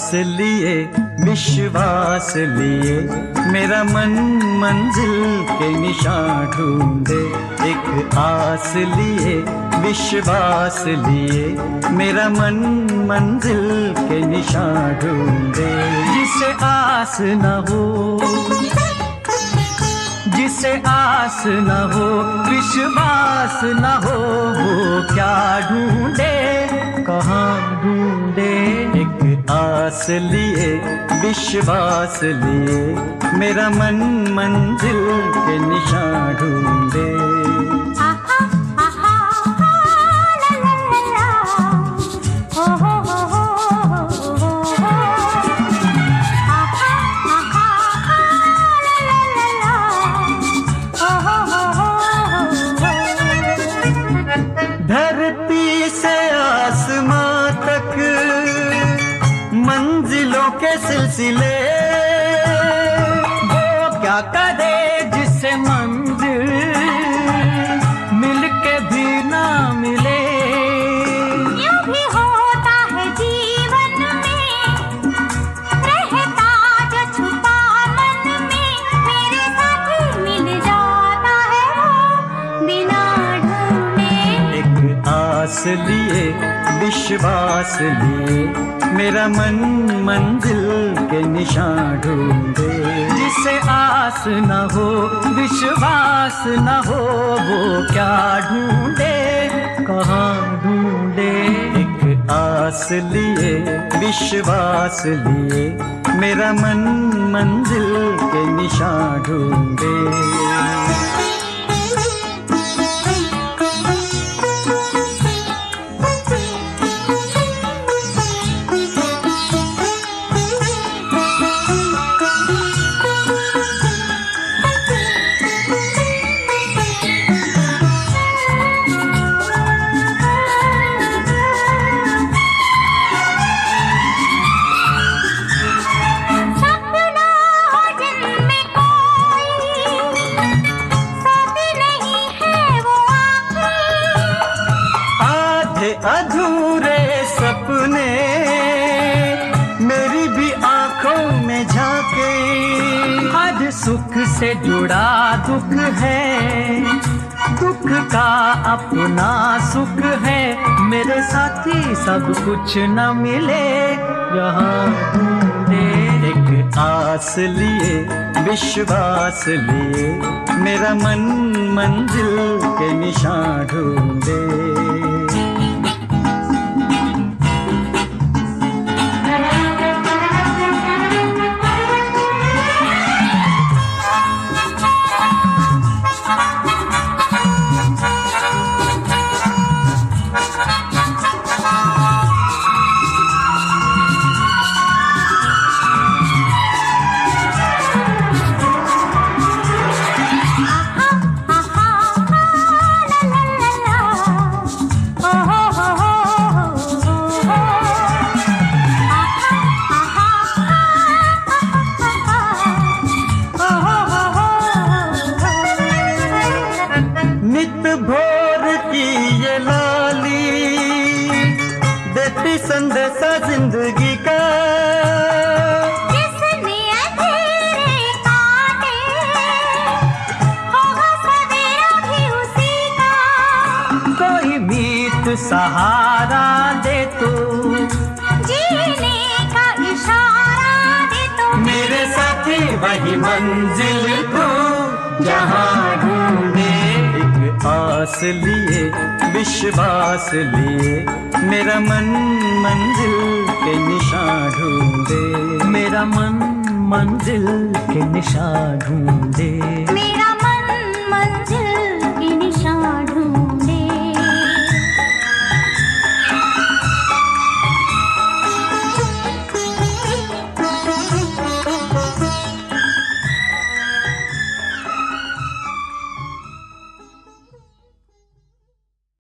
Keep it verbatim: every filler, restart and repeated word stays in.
आस लिए विश्वास लिए, मेरा मन मंजिल के निशान ढूंढे। एक आस लिए विश्वास लिए, मेरा मन मंजिल के निशान ढूंढे। जिसे आस न हो, जिसे आस न हो, विश्वास न हो, वो क्या ढूंढे, कहाँ ढूंढे। एक आस लिए विश्वास लिए, मेरा मन मंजिल के निशान ढूंढे। धरती से आसमां तक मंजिलों के सिलसिले, वो क्या करे जिससे मंजिल मिलके भी ना मिले। यूं भी होता है जीवन में, रहता जो छुपा मन में, मेरे साथी मिल जाता है वो बिना ढूंढे। एक आस लिए विश्वास लिए, मेरा मन मंजिल के निशान ढूंढे। जिसे आस न हो, विश्वास न हो, वो क्या ढूंढे, कहाँ ढूंढे। एक आस लिए विश्वास लिए, मेरा मन मंजिल के निशान ढूंढे। अधूरे सपने मेरी भी आंखों में झांके, आज सुख से जुड़ा दुख है, दुख का अपना सुख है। मेरे साथी सब कुछ न मिले, यहाँ ढूंढे। एक आस लिए विश्वास लिए, मेरा मन मंजिल के निशान ढूंढे। भोर की ये लाली देती संदेशा जिंदगी का, जिसने अंधेरे काटे होगा सवेरा भी उसी का। कोई मीत सहारा दे तो, जीने का इशारा दे तो, मेरे साथी वही मंजिल को जहाँ ढूंढे। आस लिए विश्वास लिए, मेरा मन मंजिल के निशान ढूंढे। मेरा मन मंजिल के निशान ढूंढे।